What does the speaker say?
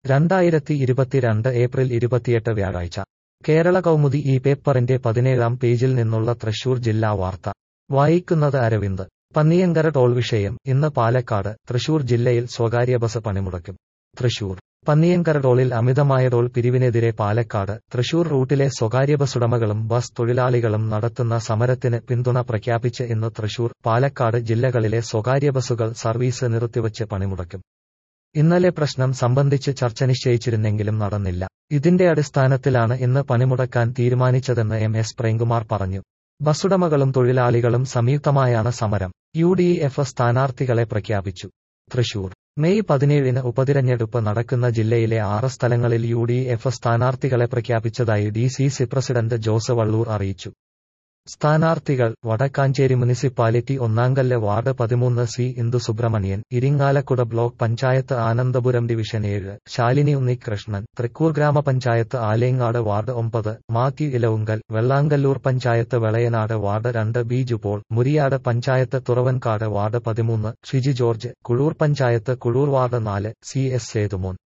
2022 April 28 വ്യാഴാഴ്ച കേരള കൗമുദി ഈ പേപ്പറിന്റെ 17-ാം പേജിൽ നിന്നുള്ള തൃശൂർ ജില്ലാ വാർത്ത വായിക്കുന്നത് അരവിന്ദ്. പന്നിയങ്കര ടോൾ വിഷയം ഇന്ന് പാലക്കാട്. തൃശൂർ ജില്ലയിൽ സ്വകാര്യ ബസ് പണിമുടക്കും. തൃശൂർ പന്നിയങ്കര ടോളിൽ അമിതമായ ടോൾ പിരിവിനെതിരെ പാലക്കാട്, തൃശൂർ റൂട്ടിലെ സ്വകാര്യ ബസ്സുടമകളും ബസ് തൊഴിലാളികളും നടത്തുന്ന സമരത്തിന് പിന്തുണ പ്രഖ്യാപിച്ച് ഇന്ന് തൃശൂർ, പാലക്കാട് ജില്ലകളിലെ സ്വകാര്യ ബസ്സുകൾ സർവീസ് നിർത്തിവച്ച് പണിമുടക്കും. ഇന്നലെ പ്രശ്നം സംബന്ധിച്ച് ചർച്ച നിശ്ചയിച്ചിരുന്നെങ്കിലും നടന്നില്ല. ഇതിന്റെ അടിസ്ഥാനത്തിലാണ് ഇന്ന് പണിമുടക്കാൻ തീരുമാനിച്ചതെന്ന് എസ് പ്രേംകുമാർ പറഞ്ഞു. ബസ്സുടമകളും തൊഴിലാളികളും സംയുക്തമായാണ് സമരം. UDF സ്ഥാനാർത്ഥികളെ പ്രഖ്യാപിച്ചു. തൃശൂർ മെയ് 17-ന് ഉപതിരഞ്ഞെടുപ്പ് നടക്കുന്ന ജില്ലയിലെ 6 സ്ഥലങ്ങളിൽ UDF സ്ഥാനാർത്ഥികളെ പ്രഖ്യാപിച്ചതായി DCC പ്രസിഡന്റ് ജോസ് വള്ളൂർ അറിയിച്ചു. സ്ഥാനാർത്ഥികൾ: Vadakkanchery municipality Onnamkallu ward 13 C Indu Subrahmanian, Irinjalakuda block panchayat Anandapuram division 7 Shalini Unnikrishnan, Thrikkur ഗ്രാമപഞ്ചായത്ത് Alengad ward 9 Mathew Elavunkal, Vellangallur panchayat Velayanad ward 2 Biju Paul, Muriyad panchayat Thuravankad ward 13 Shiji George, Kuzhur panchayat Kuzhur ward 4 CS Sethumon.